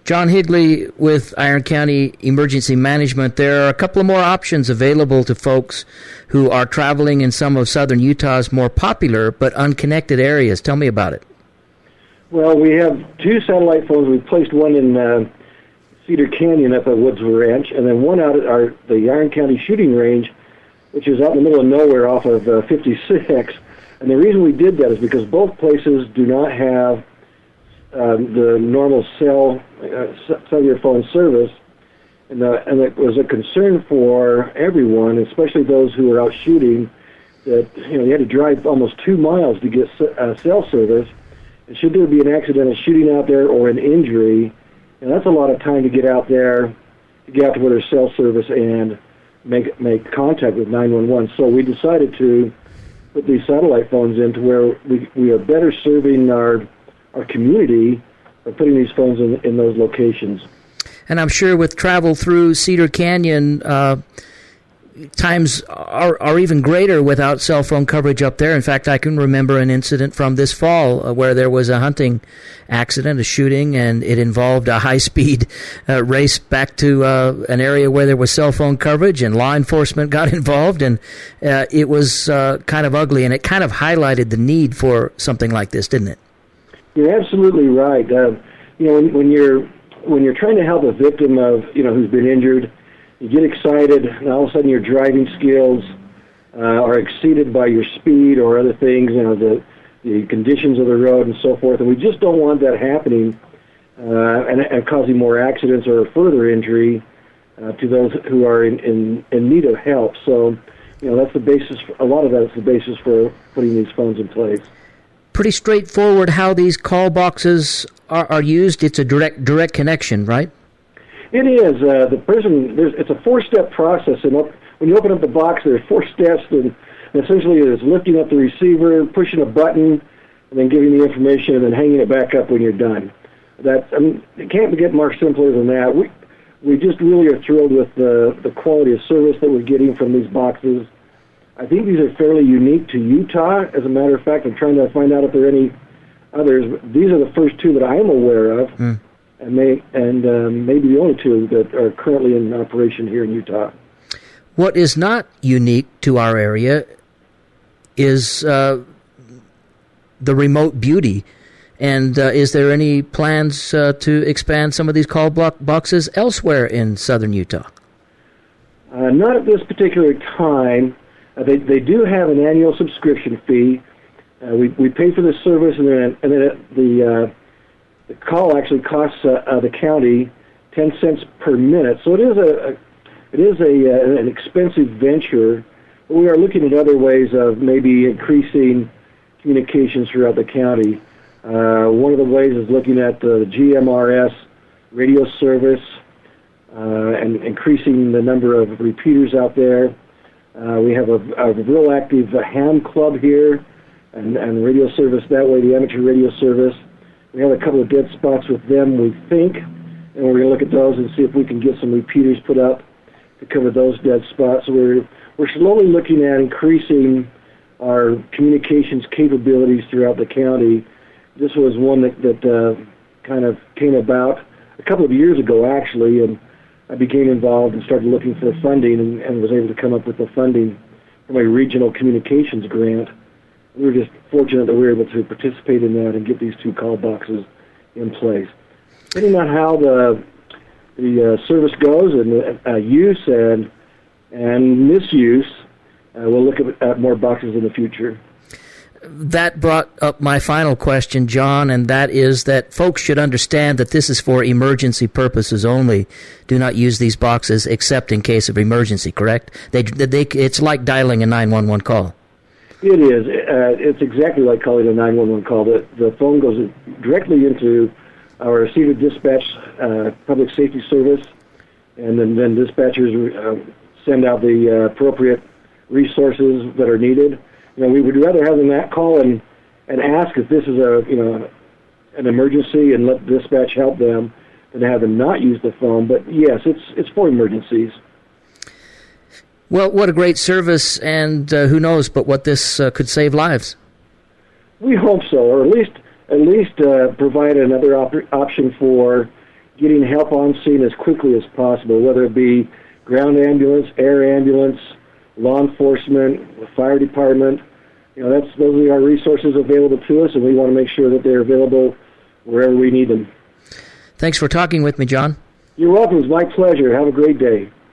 John Higley with Iron County Emergency Management. There are a couple of more options available to folks who are traveling in some of southern Utah's more popular but unconnected areas. Tell me about it. Well, we have 2 satellite phones. We placed one in Cedar Canyon up at Woods Ranch, and then one out at the Iron County shooting range, which is out in the middle of nowhere off of 56. And the reason we did that is because both places do not have the normal cellular phone service, and it was a concern for everyone, especially those who were out shooting, that you had to drive almost 2 miles to get cell service. And should there be an accidental shooting out there or an injury, and that's a lot of time to get out there, to get out to where there's cell service and make contact with 911. So we decided to put these satellite phones in to where we are better serving our community by putting these phones in those locations. And I'm sure with travel through Cedar Canyon, times are even greater without cell phone coverage up there. In fact, I can remember an incident from this fall where there was a hunting accident, a shooting, and it involved a high-speed race back to an area where there was cell phone coverage, and law enforcement got involved, and it was kind of ugly, and it kind of highlighted the need for something like this, didn't it? You're absolutely right. When you're trying to help a victim of who's been injured, you get excited, and all of a sudden your driving skills are exceeded by your speed or other things, the conditions of the road and so forth, and we just don't want that happening and causing more accidents or further injury to those who are in need of help. So, that's the basis. A lot of that is the basis for putting these phones in place. Pretty straightforward how these call boxes are used. It's a direct connection, right? It is. It's a 4-step process, and when you open up the box, there's 4 steps, and essentially it's lifting up the receiver, pushing a button, and then giving the information, and then hanging it back up when you're done. It can't get more simpler than that. We just really are thrilled with the quality of service that we're getting from these boxes. I think these are fairly unique to Utah. As a matter of fact, I'm trying to find out if there are any others. But these are the first 2 that I am aware of. And maybe the only 2 that are currently in operation here in Utah. What is not unique to our area is the remote beauty. And is there any plans to expand some of these call boxes elsewhere in southern Utah? Not at this particular time. They do have an annual subscription fee. We pay for the service, and then the call actually costs the county 10 cents per minute. So it is an expensive venture. But we are looking at other ways of maybe increasing communications throughout the county. One of the ways is looking at the GMRS radio service and increasing the number of repeaters out there. We have a real active ham club here and radio service that way, the amateur radio service. We have a couple of dead spots with them, we think, and we're going to look at those and see if we can get some repeaters put up to cover those dead spots. So we're slowly looking at increasing our communications capabilities throughout the county. This was one that kind of came about a couple of years ago, actually, and I became involved and started looking for funding and was able to come up with the funding from a regional communications grant. We were just fortunate that we were able to participate in that and get these 2 call boxes in place. Depending on how the service goes and use and misuse, we'll look at more boxes in the future. That brought up my final question, John, and that is that folks should understand that this is for emergency purposes only. Do not use these boxes except in case of emergency, correct? It's like dialing a 911 call. It is. It's exactly like calling a 911 call. The phone goes directly into our Cedar Dispatch public safety service, and then dispatchers send out the appropriate resources that are needed. We would rather have them call and ask if this is an emergency and let dispatch help them than have them not use the phone. But yes, it's for emergencies. Well, what a great service, and who knows but what this could save lives. We hope so, or at least provide another option for getting help on scene as quickly as possible, whether it be ground ambulance, air ambulance, law enforcement, the fire department. Those are our resources available to us, and we want to make sure that they're available wherever we need them. Thanks for talking with me, John. You're welcome. It's my pleasure. Have a great day.